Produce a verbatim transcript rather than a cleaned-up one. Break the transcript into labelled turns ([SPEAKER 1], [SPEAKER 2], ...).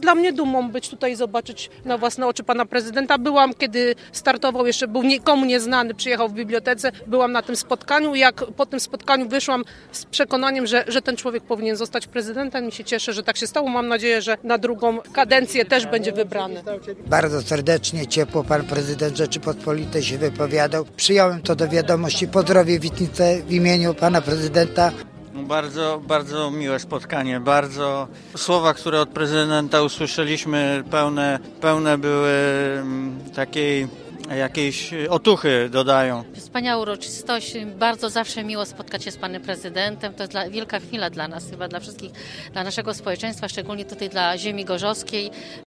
[SPEAKER 1] dla mnie dumą być tutaj i zobaczyć na własne oczy pana prezydenta. Byłam, kiedy startował, jeszcze był nikomu nieznany, przyjechał w bibliotece, byłam na tym spotkaniu. Jak po tym spotkaniu wyszłam z przekonaniem, że, że ten człowiek powinien zostać prezydentem i się cieszę, że tak się stało. Mam nadzieję, że na drugą kadencję też będzie wybrany.
[SPEAKER 2] Bardzo serdecznie, ciepło pan prezydent Rzeczypospolitej się wypowiadał. Przyjąłem to do wiadomości. Pozdrowię Witnicę w imieniu pana prezydenta.
[SPEAKER 3] Bardzo, bardzo miłe spotkanie, bardzo słowa, które od prezydenta usłyszeliśmy, pełne, pełne były takiej jakiejś otuchy, dodają.
[SPEAKER 4] Wspaniała uroczystość, bardzo zawsze miło spotkać się z panem prezydentem, to jest dla, wielka chwila dla nas, chyba dla wszystkich, dla naszego społeczeństwa, szczególnie tutaj dla ziemi gorzowskiej.